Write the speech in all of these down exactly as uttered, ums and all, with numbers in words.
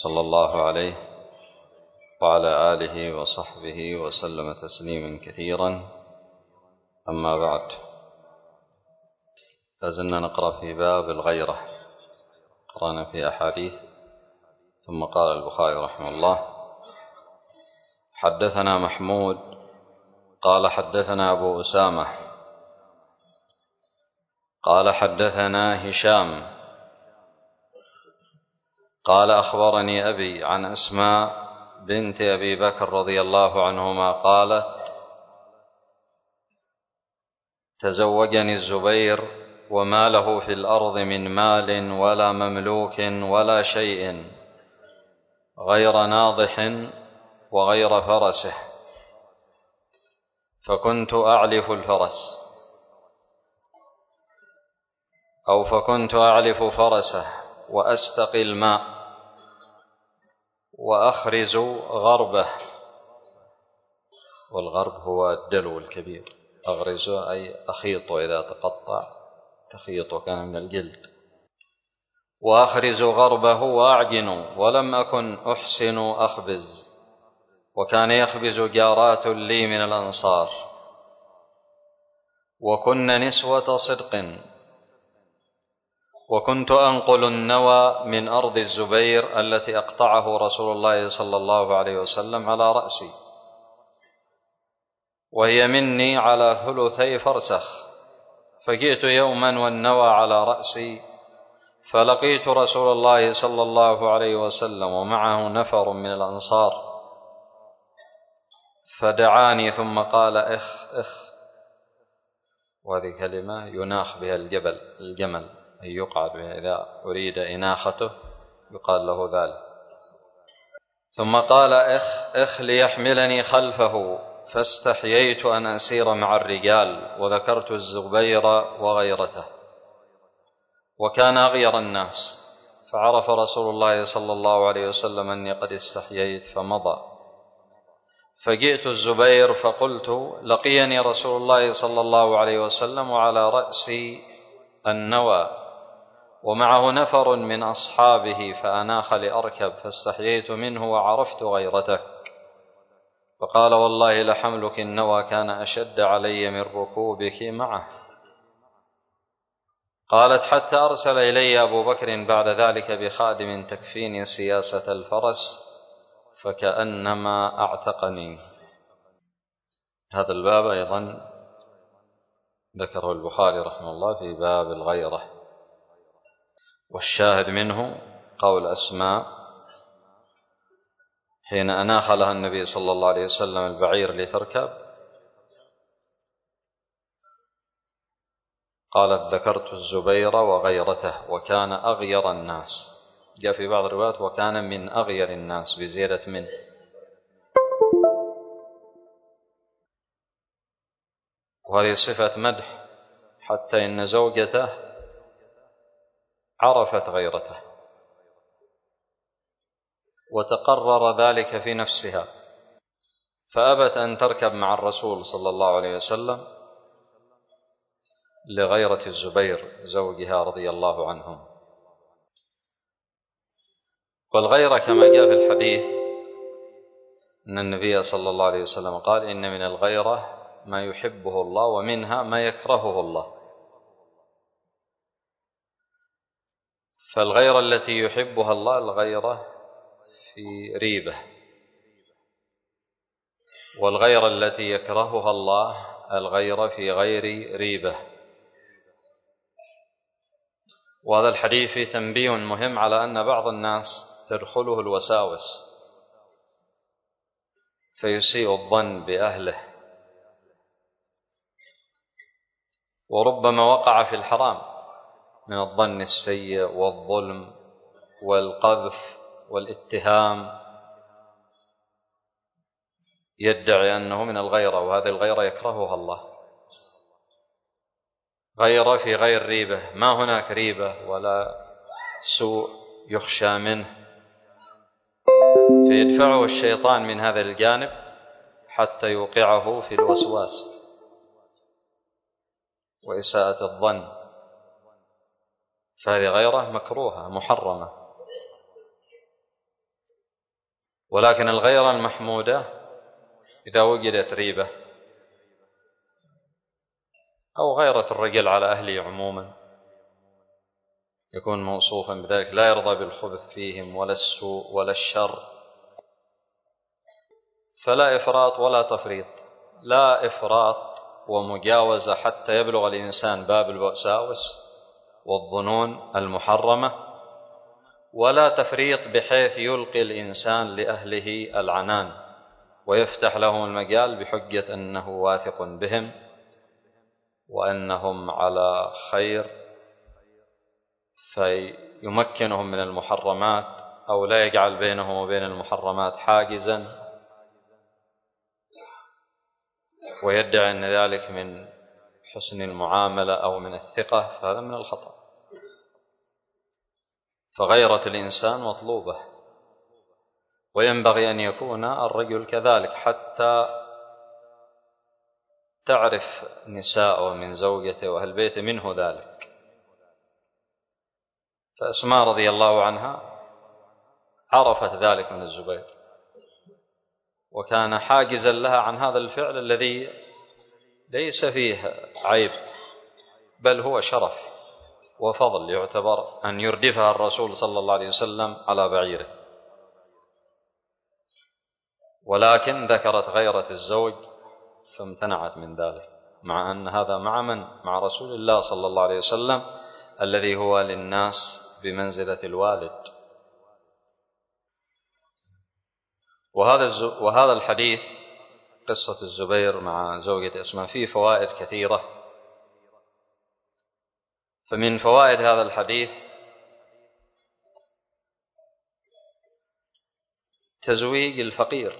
صلى الله عليه وعلى آله وصحبه وسلم تسليما كثيرا. أما بعد، لازلنا نقرأ في باب الغيرة. قرأنا في أحاديث، ثم قال البخاري رحمه الله: حدثنا محمود قال حدثنا أبو أسامة قال حدثنا هشام قال أخبرني أبي عن أسماء بنت أبي بكر رضي الله عنهما قالت: تزوجني الزبير وما له في الأرض من مال ولا مملوك ولا شيء غير ناضح وغير فرسه، فكنت أعلف الفرس أو فكنت أعلف فرسه وأستقي الماء وأخرز غربه، والغرب هو الدلو الكبير، أغرز أي أخيط إذا تقطع تخيط وكان من الجلد، وأخرز غربه وأعجن، ولم أكن أحسن أخبز، وكان يخبز جارات لي من الأنصار، وكن نسوة صدق، وكنت أنقل النوى من أرض الزبير التي أقطعه رسول الله صلى الله عليه وسلم على رأسي، وهي مني على ثلثي فرسخ، فجئت يوما والنوى على رأسي، فلقيت رسول الله صلى الله عليه وسلم ومعه نفر من الأنصار، فدعاني ثم قال: إخ إخ، وهذه كلمة يناخ بها الجبل الجمل، أي يقعد بها إذا أريد إناخته يقال له ذلك. ثم قال: إخ إخ ليحملني خلفه، فاستحييت أن أسير مع الرجال، وذكرت الزبير وغيرته، وكان أغير الناس، فعرف رسول الله صلى الله عليه وسلم أني قد استحييت فمضى، فجئت الزبير فقلت: لقيني رسول الله صلى الله عليه وسلم وعلى رأسي النوى ومعه نفر من أصحابه، فأناخ لأركب، فاستحييت منه وعرفت غيرتك، فقال: والله لحملك النوى كان أشد علي من ركوبك معه. قالت: حتى أرسل إلي أبو بكر بعد ذلك بخادم تكفيني سياسة الفرس، فكأنما أعتقني. هذا الباب أيضا ذكره البخاري رحمه الله في باب الغيرة، والشاهد منه قول أسماء حين أناخ لها النبي صلى الله عليه وسلم البعير لتركب، قالت: ذكرت الزبير وغيرته وكان أغير الناس. جاء في بعض الروايات: وكان من أغير الناس بزيادة من. وهذه صفة مدح، حتى إن زوجته عرفت غيرته وتقرر ذلك في نفسها، فأبت أن تركب مع الرسول صلى الله عليه وسلم لغيرة الزبير زوجها رضي الله عنهم. والغيرة كما جاء في الحديث أن النبي صلى الله عليه وسلم قال: إن من الغيرة ما يحبه الله ومنها ما يكرهه الله. فالغيرة التي يحبها الله الغيرة في ريبة، والغيرة التي يكرهها الله الغيرة في غير ريبة. وهذا الحديث فيه تنبيه مهم على أن بعض الناس تدخله الوساوس فيسيء الظن بأهله، وربما وقع في الحرام من الظن السيء والظلم والقذف والاتهام، يدعي أنه من الغيرة، وهذه الغيرة يكرهها الله. غيرة في غير ريبة، ما هناك ريبة ولا سوء يخشى منه، فيدفعه الشيطان من هذا الجانب حتى يوقعه في الوسواس وإساءة الظن، فهذه غيرة مكروهة محرمة. ولكن الغيرة المحمودة إذا وجدت ريبة أو غيرة الرجل على أهله عموما يكون موصوفا بذلك، لا يرضى بالخبث فيهم ولا السوء ولا الشر، فلا إفراط ولا تفريط، لا إفراط ومجاوزة حتى يبلغ الإنسان باب الوساوس والظنون المحرمة، ولا تفريط بحيث يلقي الإنسان لأهله العنان ويفتح لهم المجال بحجة أنه واثق بهم وأنهم على خير فيمكنهم من المحرمات أو لا يجعل بينهم وبين المحرمات حاجزا ويدعي أن ذلك من حسن المعاملة أو من الثقة، فهذا من الخطأ. فغيرة الإنسان مطلوبة، وينبغي أن يكون الرجل كذلك حتى تعرف نساءه من زوجته وأهل بيته منه ذلك. فأسماء رضي الله عنها عرفت ذلك من الزبير، وكان حاجزا لها عن هذا الفعل الذي ليس فيه عيب بل هو شرف وفضل، يعتبر أن يردفها الرسول صلى الله عليه وسلم على بعيره، ولكن ذكرت غيرة الزوج فامتنعت من ذلك، مع أن هذا مع من؟ مع رسول الله صلى الله عليه وسلم الذي هو للناس بمنزلة الوالد. وهذا وهذا الحديث قصة الزبير مع زوجة أسماء فيه فوائد كثيرة. فمن فوائد هذا الحديث تزويج الفقير،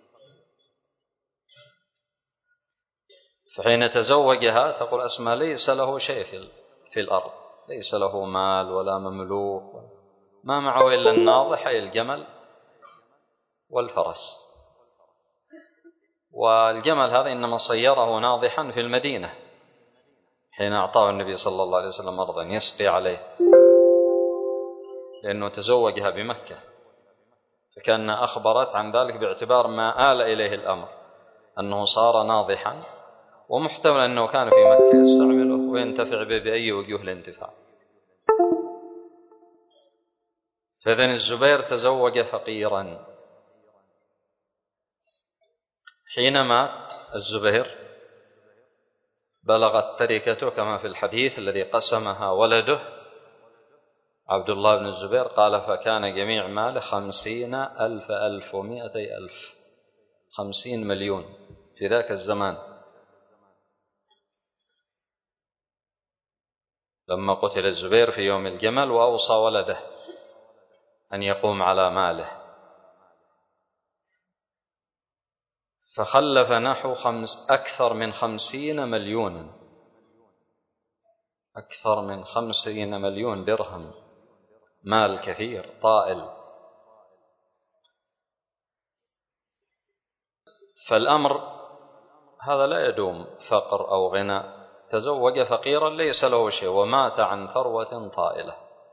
فحين تزوجها تقول أسماء ليس له شيء في الأرض، ليس له مال ولا مملوك، ما معه إلا الناضح أي الجمل والفرس، والجمل هذا إنما صيره ناضحا في المدينة حين أعطاه النبي صلى الله عليه وسلم أرضا يسقي عليه، لأنه تزوجها بمكة، فكان أخبرت عن ذلك باعتبار ما آل إليه الأمر أنه صار ناضحا، ومحتمل أنه كان في مكة يستعمله وينتفع به بأي وجوه الانتفاع. فإذن الزبير تزوج فقيرا. حين مات الزبير بلغت تركته كما في الحديث الذي قسمها ولده عبد الله بن الزبير، قال فكان جميع ماله خمسين ألف ألف ومائتي ألف، خمسين مليون في ذاك الزمان لما قتل الزبير في يوم الجمل، وأوصى ولده أن يقوم على ماله، فخلف نحو خمس أكثر من خمسين مليونا، أكثر من خمسين مليون درهم، مال كثير طائل. فالأمر هذا لا يدوم، فقر أو غنى، تزوج فقيرا ليس له شيء ومات عن ثروة طائلة.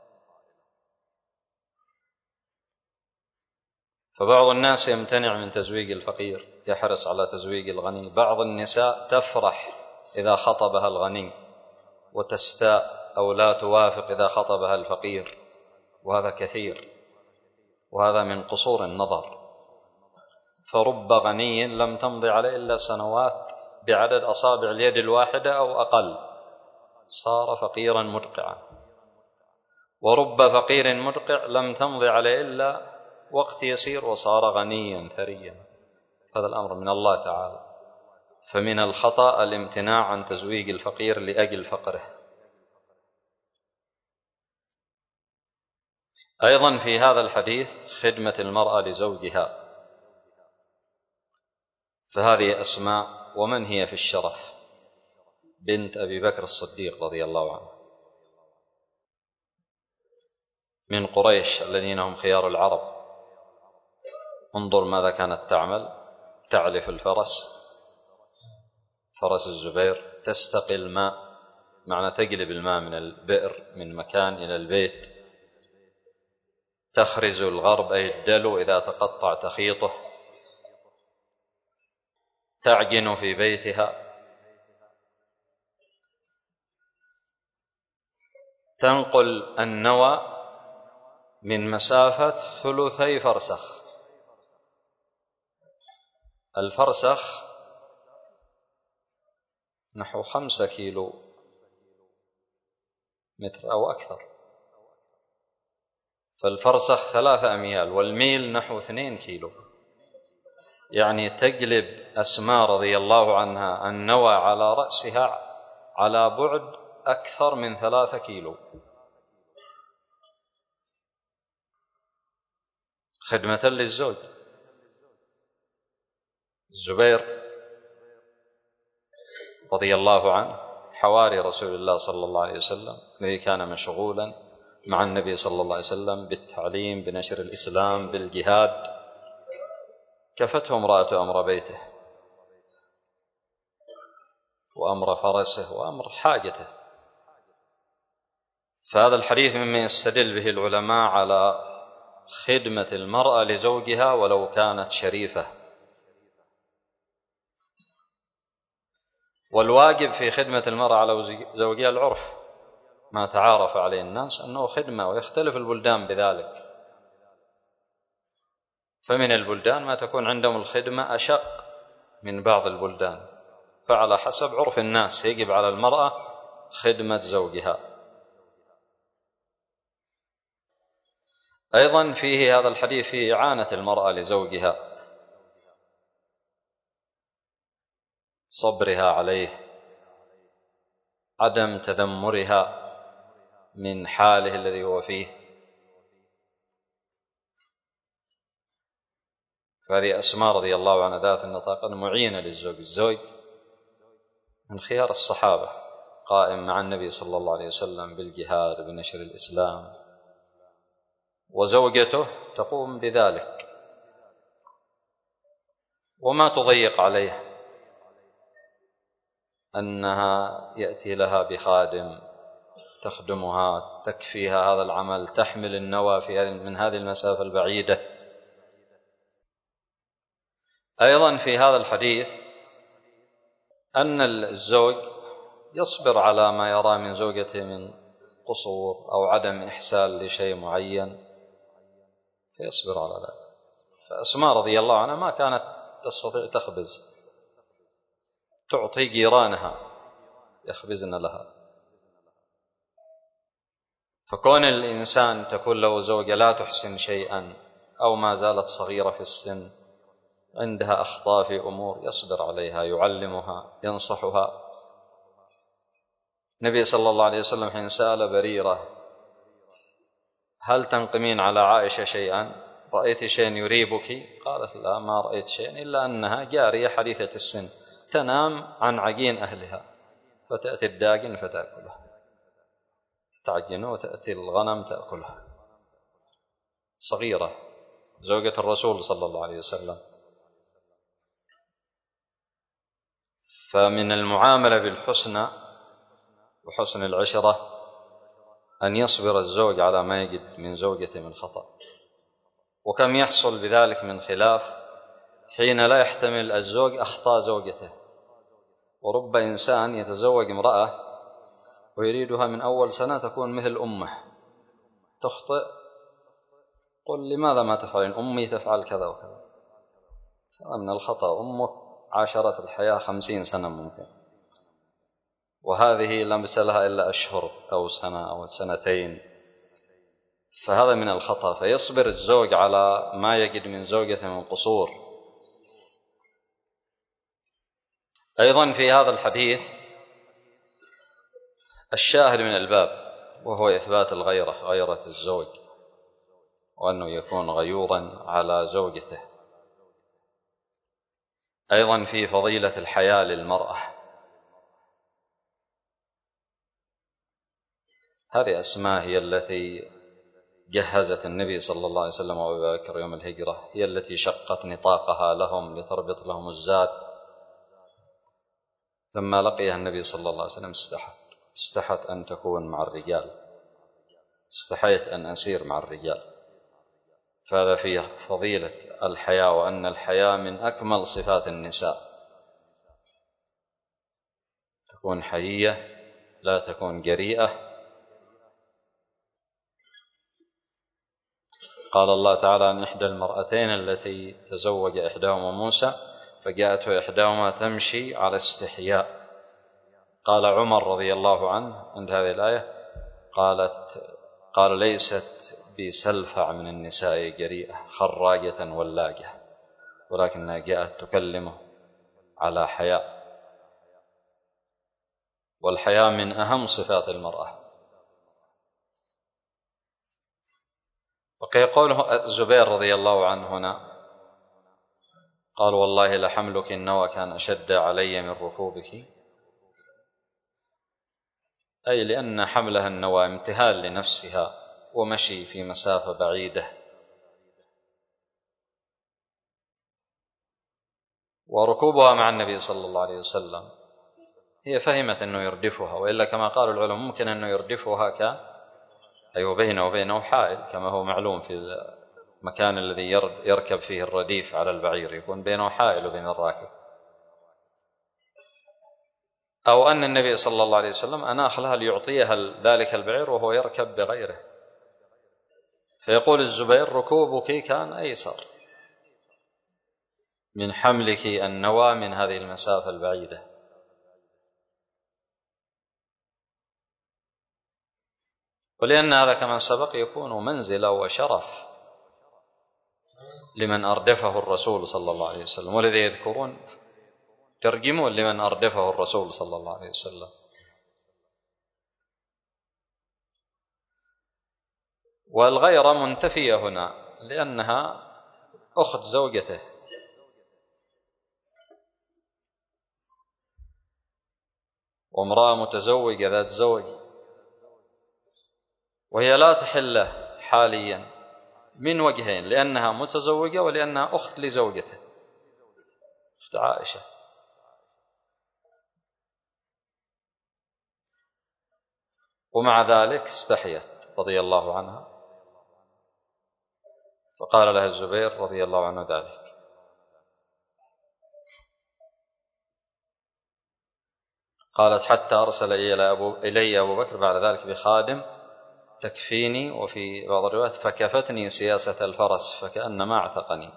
فبعض الناس يمتنع من تزويج الفقير، يحرص على تزويج الغني. بعض النساء تفرح إذا خطبها الغني وتستاء أو لا توافق إذا خطبها الفقير، وهذا كثير، وهذا من قصور النظر. فرب غني لم تمضي عليه إلا سنوات بعدد أصابع اليد الواحدة أو أقل صار فقيرا مدقعا، ورب فقير مدقع لم تمضي عليه إلا وقت يسير وصار غنيا ثريا. هذا الأمر من الله تعالى. فمن الخطأ الامتناع عن تزويج الفقير لأجل فقره. أيضا في هذا الحديث خدمة المرأة لزوجها، فهذه أسماء ومن هي في الشرف بنت أبي بكر الصديق رضي الله عنه، من قريش الذين هم خيار العرب. انظر ماذا كانت تعمل، تعلف الفرس، فرس الزبير، تستقي الماء، معنى تقلب الماء من البئر من مكان إلى البيت، تخرز الغرب أي الدلو إذا تقطع تخيطه، تعجن في بيتها، تنقل النوى من مسافة ثلثي فرسخ. الفرسخ نحو خمسة كيلو متر أو أكثر، فالفرسخ ثلاثة أميال والميل نحو اثنين كيلو، يعني تقلب أسماء رضي الله عنها النوى على رأسها على بعد أكثر من ثلاثة كيلو خدمة للزوج. الزبير رضي الله عنه حواري رسول الله صلى الله عليه وسلم الذي كان مشغولا مع النبي صلى الله عليه وسلم بالتعليم بنشر الإسلام بالجهاد، كفته امرأة أمر بيته وأمر فرسه وأمر حاجته. فهذا الحديث مما يستدل به العلماء على خدمة المرأة لزوجها ولو كانت شريفة. والواجب في خدمة المرأة على زوجها العرف، ما تعارف عليه الناس أنه خدمة، ويختلف البلدان بذلك. فمن البلدان ما تكون عندهم الخدمة أشق من بعض البلدان، فعلى حسب عرف الناس يجب على المرأة خدمة زوجها. أيضا فيه هذا الحديث فيه إعانة المرأة لزوجها، صبرها عليه، عدم تذمرها من حاله الذي هو فيه. فهذه أسماء رضي الله عنها ذات النطاق معينة للزوج. الزوج من خيار الصحابة، قائم مع النبي صلى الله عليه وسلم بالجهاد بنشر الإسلام، وزوجته تقوم بذلك وما تضيق عليه أنها يأتي لها بخادم تخدمها تكفيها هذا العمل، تحمل النوى في من هذه المسافة البعيدة. أيضا في هذا الحديث أن الزوج يصبر على ما يرى من زوجته من قصور أو عدم إحسان لشيء معين، فيصبر على ذلك. فأسماء رضي الله عنها ما كانت تستطيع تخبز، تعطي جيرانها يخبزن لها. فكون الإنسان تكون له زوجة لا تحسن شيئا أو ما زالت صغيرة في السن، عندها أخطاء في أمور، يصبر عليها، يعلمها، ينصحها. النبي صلى الله عليه وسلم حين سأل بريرة هل تنقمين على عائشة شيئا، رأيت شيئا يريبك؟ قالت لا، ما رأيت شيئا إلا أنها جارية حديثة السن تنام عن عجين أهلها، فتأتي الداجن فتأكله، تعجنه وتأتي الغنم تأكلها، صغيرة، زوجة الرسول صلى الله عليه وسلم. فمن المعاملة بالحسنى وحسن العشرة أن يصبر الزوج على ما يجد من زوجته من خطأ. وكم يحصل بذلك من خلاف حين لا يحتمل الزوج أخطاء زوجته. ورب إنسان يتزوج امرأة ويريدها من أول سنة تكون مثل أمه، تخطئ، قل لماذا ما تفعلين؟ أمي تفعل كذا وكذا. هذا من الخطأ. أمك عاشرت الحياة خمسين سنة ممكن، وهذه لم يسلها إلا أشهر أو سنة أو سنتين، فهذا من الخطأ. فيصبر الزوج على ما يجد من زوجته من قصور. أيضا في هذا الحديث الشاهد من الباب، وهو إثبات الغيرة، غيرة الزوج، وأنه يكون غيورا على زوجته. أيضا في فضيلة الحياة للمرأة. هذه أسماء هي التي جهزت النبي صلى الله عليه وسلم وأبي بكر يوم الهجرة، هي التي شقت نطاقها لهم لتربط لهم الزاد. لما لقيها النبي صلى الله عليه وسلم استحت استحت أن تكون مع الرجال، استحيت أن أسير مع الرجال. فهذا فيه فضيلة الحياء، وأن الحياء من أكمل صفات النساء، تكون حيية لا تكون جريئة. قال الله تعالى عن إحدى المرأتين التي تزوج إحداهما موسى فجاءته إحداهما تمشي على استحياء، قال عمر رضي الله عنه عند هذه الآية قالت قال ليست بسلفع من النساء جريئة خراجة ولاجة، ولكنها جاءت تكلمه على حياء، والحياء من أهم صفات المرأة. وكي قوله الزبير رضي الله عنه هنا قال والله لحملك النوى كان أشد علي من ركوبك، أي لأن حملها النوى امتهال لنفسها ومشي في مسافة بعيدة، وركوبها مع النبي صلى الله عليه وسلم هي فهمت أنه يردفها، وإلا كما قال العلماء ممكن أنه يردفها كان أيوة بينه وبينه حائل، كما هو معلوم في المكان الذي يركب فيه الرديف على البعير يكون بينه حائل وبين الراكب، أو أن النبي صلى الله عليه وسلم أناخ لها ليعطيها ذلك البعير وهو يركب بغيره، فيقول الزبير ركوبك كان أيسر من حملك النوى من هذه المسافة البعيدة. ولأن هذا كما سبق يكون منزلة وشرف لمن أردفه الرسول صلى الله عليه وسلم، والذي يذكرون ترجمون لمن أردفه الرسول صلى الله عليه وسلم. والغيرة منتفية هنا لأنها أخت زوجته، وامرأة متزوجة ذات زوج، وهي لا تحل حاليا من وجهين، لأنها متزوجة ولأنها أخت لزوجته أخت عائشة. ومع ذلك استحيت رضي الله عنها، فقال لها الزبير رضي الله عنه ذلك. قالت حتى أرسل إلي أبو بكر بعد ذلك بخادم تكفيني، وفي بعض الروايات فكفتني سياسة الفرس فكأنما اعتقني.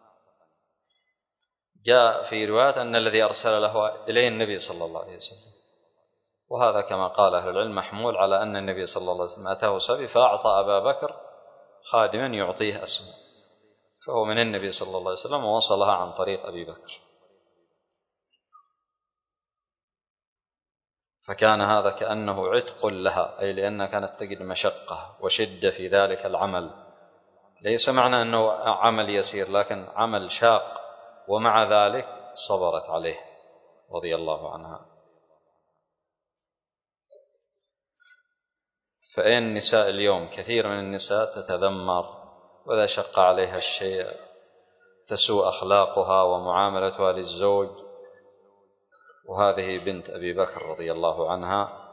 جاء في رواية أن الذي أرسل له إليه النبي صلى الله عليه وسلم، وهذا كما قال أهل العلم محمول على أن النبي صلى الله عليه وسلم أتاه سبي فأعطى أبا بكر خادما يعطيه أسماء، فهو من النبي صلى الله عليه وسلم ووصلها عن طريق أبي بكر، فكان هذا كأنه عتق لها، أي لأنها كانت تجد مشقة وشدة في ذلك العمل، ليس معنى أنه عمل يسير لكن عمل شاق، ومع ذلك صبرت عليه رضي الله عنها. فإن النساء اليوم كثير من النساء تتذمر، وإذا شق عليها الشيء تسوء أخلاقها ومعاملتها للزوج، وهذه بنت أبي بكر رضي الله عنها،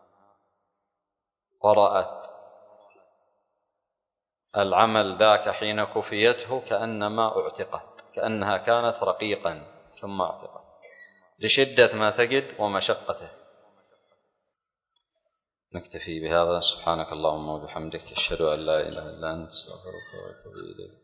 ورأت العمل ذاك حين كفيته كأنما اعتقت، كأنها كانت رقيقا ثم اعتقت لشدة ما تجد ومشقته. نكتفي بهذا. سبحانك اللهم وبحمدك، أشهد أن لا إله إلا أنت، أستغفرك وأتوب إليك.